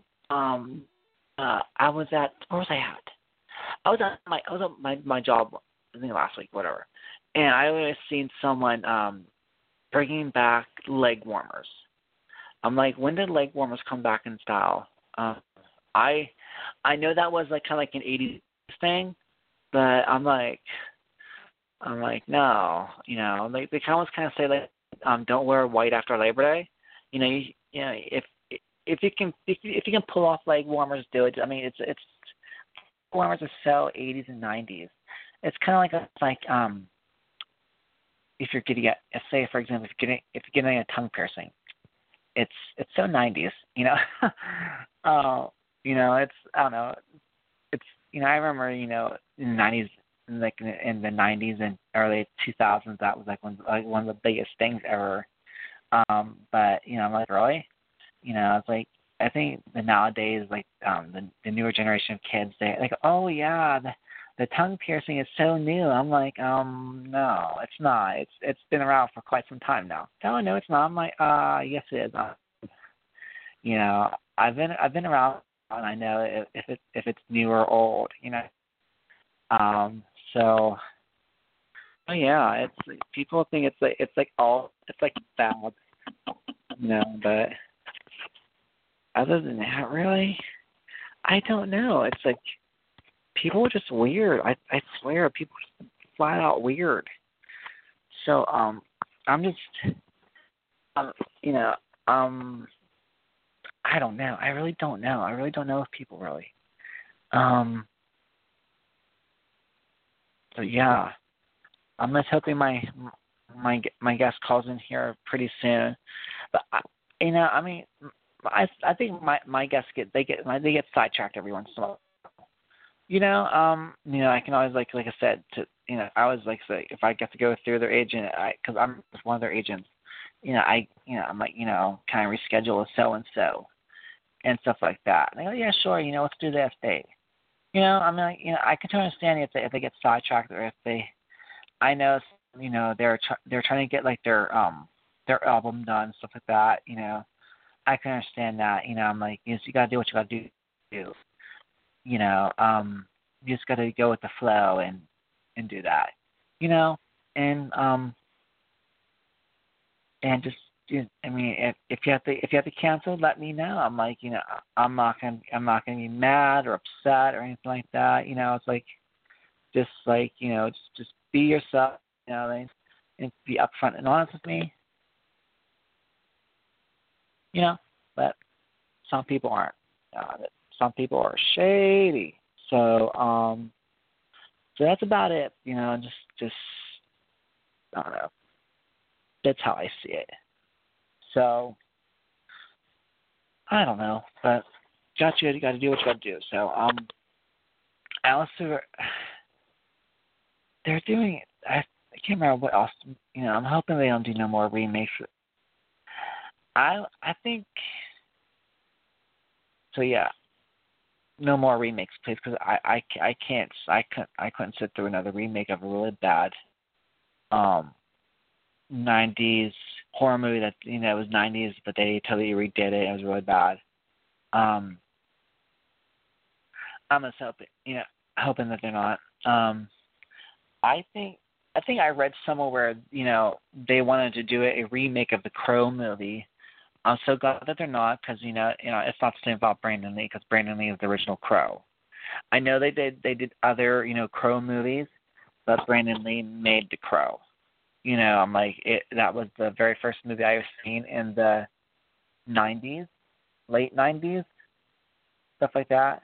I was at where was I at? I was at my job I think last week, whatever, and I always seen someone bringing back leg warmers. I'm like, when did leg warmers come back in style? I know that was like kind of like an 80s thing, but I'm like no, like they kind of say like don't wear white after Labor Day. If you can pull off leg warmers, do it. I mean, it's warmers are so 80s and 90s. It's kind of like if you're getting say for example if you're getting a tongue piercing, it's so 90s. It's I don't know. It's I remember in the 90s. Like in the 90s and early 2000s, that was like one of the biggest things ever. But I'm like, really? It's like I think that nowadays, like the newer generation of kids, they like, oh yeah, the tongue piercing is so new. I'm like, no, it's not. It's been around for quite some time now. Oh no, it's not. I'm like, yes it is. I've been around, and I know if it's new or old. So, oh yeah, it's people think it's like bad, but other than that, really, I don't know. It's like people are just weird. I swear, people are just flat out weird. So, I'm just, I don't know. I really don't know. I really don't know if people really. So yeah, I'm just hoping my guest calls in here pretty soon. But I mean, I think my guests get sidetracked every once in a while. I can always like I said I always like say if I get to go through their agent, because I'm just one of their agents. I'm like can I reschedule a so and so and stuff like that. And they go, yeah, sure. Let's do this date. I mean, I can totally understand if they get sidetracked or if they, I know, they're trying to get like their album done, stuff like that. I can understand that. I'm like, you gotta do what you gotta do. You just gotta go with the flow and do that. And just. I mean, if you have to cancel, let me know. I'm like, I'm not gonna be mad or upset or anything like that. It's like, just like, just be yourself. And be upfront and honest with me. But some people aren't. Some people are shady. So that's about it. Just I don't know. That's how I see it. So, I don't know, but you got to do what you got to do. So, Alistair, they're doing it. can't remember what else. I'm hoping they don't do no more remakes. I think so. Yeah, no more remakes, please, because I couldn't sit through another remake of a really bad 90s horror movie that it was 90s, but they totally redid it. It was really bad. I'm just hoping that they're not. I think I read somewhere where they wanted to do a remake of the Crow movie. I'm so glad that they're not, because it's not the same about Brandon Lee, because Brandon Lee is the original Crow. I know they did other Crow movies, but Brandon Lee made the Crow. I'm like that was the very first movie I ever seen in the 90s, late 90s, stuff like that.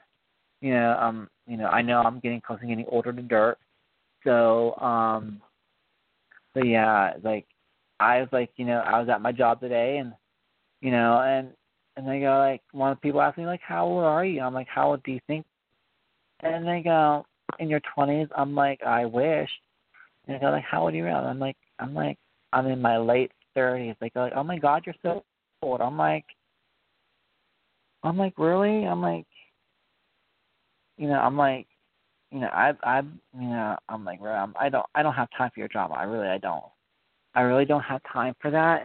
I know I'm getting close to getting older than dirt. So, but yeah, like I was like, I was at my job today, and and they go like, one of the people asked me like, how old are you? I'm like, how old do you think? And they go, in your 20s. I'm like, I wish. And they go like, how old are you? I'm like, I'm in my late 30s. They go like, oh my God, you're so old. I'm like, really? I'm like, I'm like, I'm like, I don't have time for your drama. I don't. I really don't have time for that.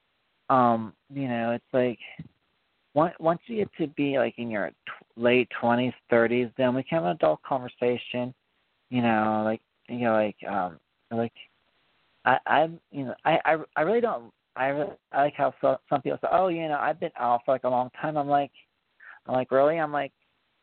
It's like once you get to be like in your late 20s, 30s, then we can have an adult conversation. I really don't. I like how some people say, oh, I've been out for like a long time. I'm like, really? I'm like,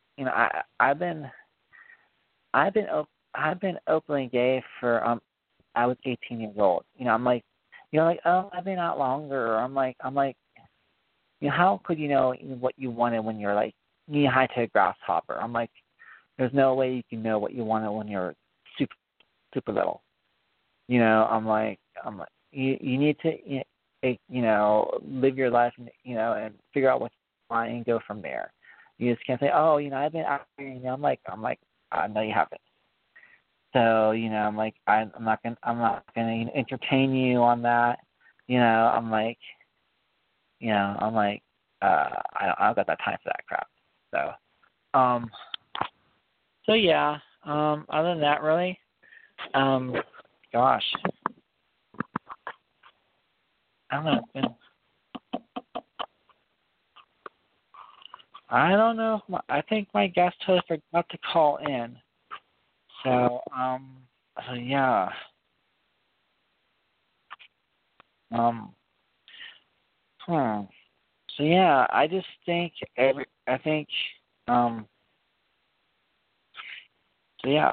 I've been openly gay for I was 18 years old. I'm like, oh, I've been out longer. I'm like, how could you know what you wanted when you're like knee high to a grasshopper? I'm like, there's no way you can know what you wanted when you're super little. I'm like, you need to live your life and figure out what you want and go from there. You just can't say, oh, I've been out here. I'm like, no, you haven't. So, I'm like, I'm not gonna entertain you on that. I'm like, I don't got that time for that crap. So yeah. Other than that, really, gosh, I don't know. I don't know. I think my guest totally forgot to call in. So, yeah. So yeah, I just think so yeah.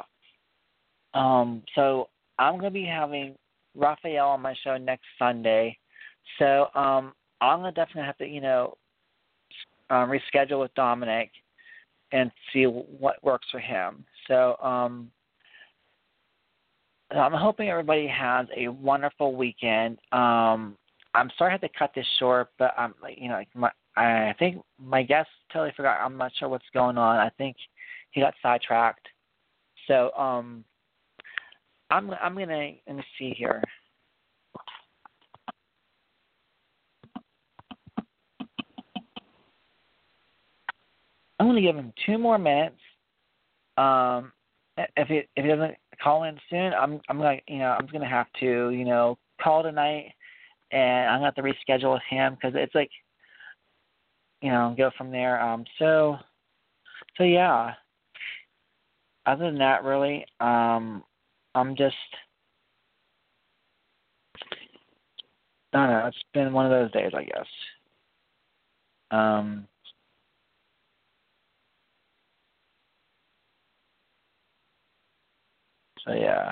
So I'm gonna be having Raphael on my show next Sunday. So I'm gonna definitely have to reschedule with Dominic and see what works for him. So I'm hoping everybody has a wonderful weekend. I'm sorry I had to cut this short, but I think my guest totally forgot. I'm not sure what's going on. I think he got sidetracked. So I'm gonna let me see here. I'm gonna give him 2 more minutes. If he doesn't call in soon, I'm gonna have to call tonight, and I'm gonna have to reschedule with him because it's like go from there. So yeah. Other than that, really, I'm just I don't know. It's been one of those days, I guess. So yeah.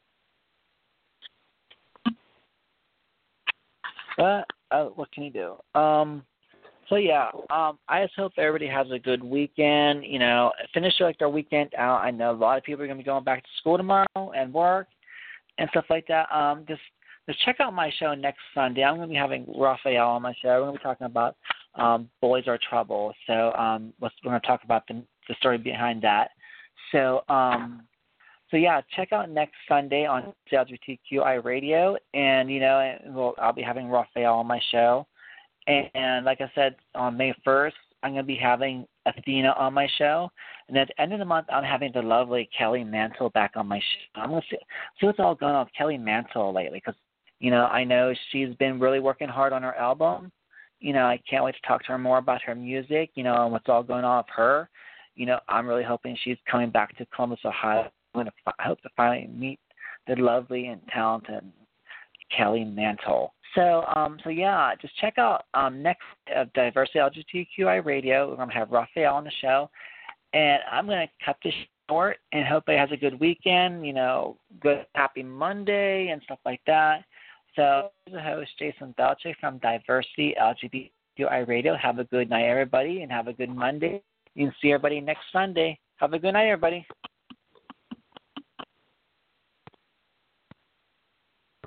But what can you do? So yeah. I just hope everybody has a good weekend. Finish their weekend out. I know a lot of people are gonna be going back to school tomorrow and work and stuff like that. Just check out my show next Sunday. I'm gonna be having Raphael on my show. We're gonna be talking about Boys Are Trouble. So we're gonna talk about the story behind that. So So yeah, check out next Sunday on LGBTQI Radio, and I'll be having Raphael on my show, and like I said, on May 1st, I'm going to be having Athena on my show, and at the end of the month, I'm having the lovely Kelly Mantle back on my show. I'm going to see what's all going on with Kelly Mantle lately, because I know she's been really working hard on her album. I can't wait to talk to her more about her music, and what's all going on with her. I'm really hoping she's coming back to Columbus, Ohio. I hope to finally meet the lovely and talented Kelly Mantle. So yeah, just check out next Diversity LGBTQI Radio. We're going to have Raphael on the show, and I'm going to cut this short and hope he has a good weekend. Good happy Monday and stuff like that. So, this is the host, Jason Belcher from Diversity LGBTQI Radio. Have a good night, everybody, and have a good Monday. You can see everybody next Sunday. Have a good night, everybody.